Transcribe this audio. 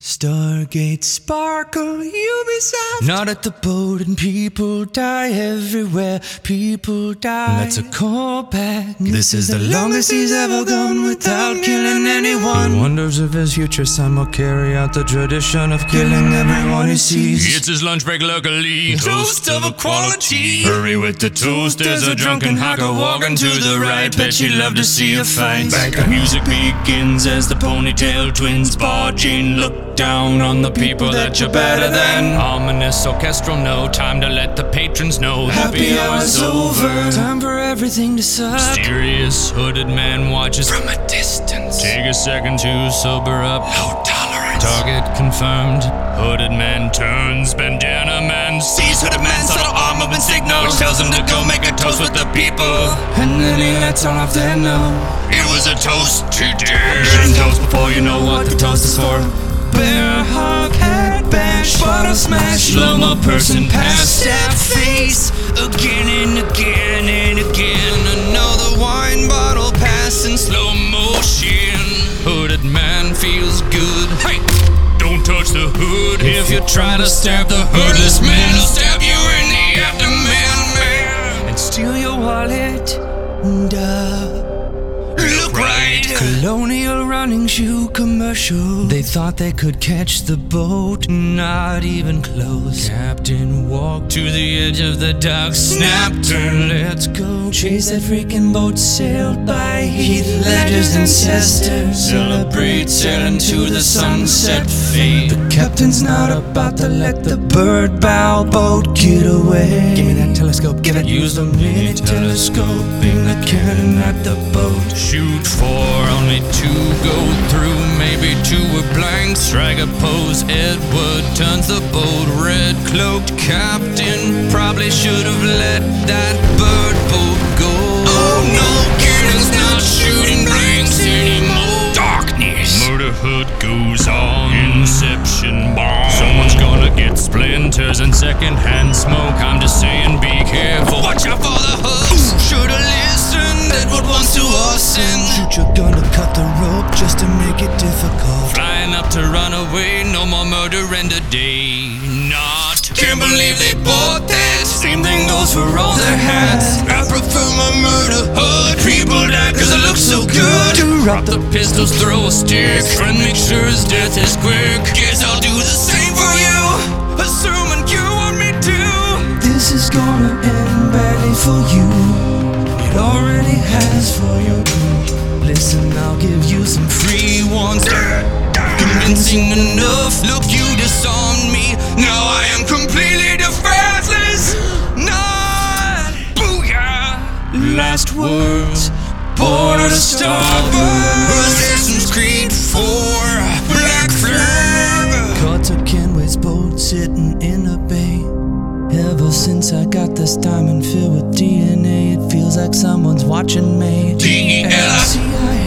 Stargate Sparkle, Ubisoft. Not at the boat and people die everywhere. People die. That's a callback. This is the longest he's ever gone without killing anyone. He wonders if his future son will carry out the tradition of killing everyone he sees. It's his lunch break luckily. Toast of equality. Hurry with the toast. There's a drunken hacker walking to the right. Bet she'd love to see a fight. The music begins as the ponytail twins barge in. Look down on the people that you're better than. Ominous orchestral note. Time to let the patrons know happy hour's over. Time for everything to suck. Mysterious hooded man watches From a distance. Take a second to sober up. Low tolerance. Target confirmed. Hooded man turns. Bandana man sees hooded man subtle arm movement signal, which tells him to go make a toast with the people. And then he lets all of them know it was a toast to death. Getting toast before you know what the toast is for. bear hug, head bash, bottle smash, slow-mo person pass, step face, again and again and again. Another wine bottle pass in slow motion. Hooded man feels good. Hey, don't touch the hood. If you try to stab the hoodless man, he'll stab you in the abdomen, man, and steal your wallet. Look right. Colonial running shoe commercial. They thought they could catch the boat, not even close. Captain walked to the edge of the dock, snapped her, let's go. Chase that freaking boat, sailed by Heath Ledger's ancestors. Celebrate sailing to the sunset fade. The captain's not about to let the bird bow boat get away. Give me that telescope, give it. Use the mini telescope in the cannon at the boat. Shoot for only two go through, maybe two were blank. Strike a pose, Edward turns the boat. Red cloaked captain probably should have let that bird boat go. Oh no, cannon's not shooting blanks anymore. Darkness. Murder hood goes on. Inception bomb. Someone's gonna get splinters and secondhand smoke. I'm just saying, be careful. Watch out for the hooks. Should've listened. Edward wants to us and shoot your gun to cut the rope just to make it difficult. Flying up to run away, no more murder in a day. Not. Can't believe they bought that. Same thing goes for all their hats. I prefer my murder hood. People die cause it looks so good. Drop the pistols, throw a stick. Friend, make sure his death is quick. Guess I'll do the same for you, assuming you want me to. This is gonna end badly for you. It already has for you. Listen, I'll give you some free ones. Convincing enough. Look, you disarmed me. Now I am completely defenseless. Not booyah. Last words. Port to starboard. Assassin's Creed 4. Black flag. Caught to Kenway's boat sitting in a bay. Ever since I got this diamond filled with DNA, it feels like someone's watching me. DEL. CIA.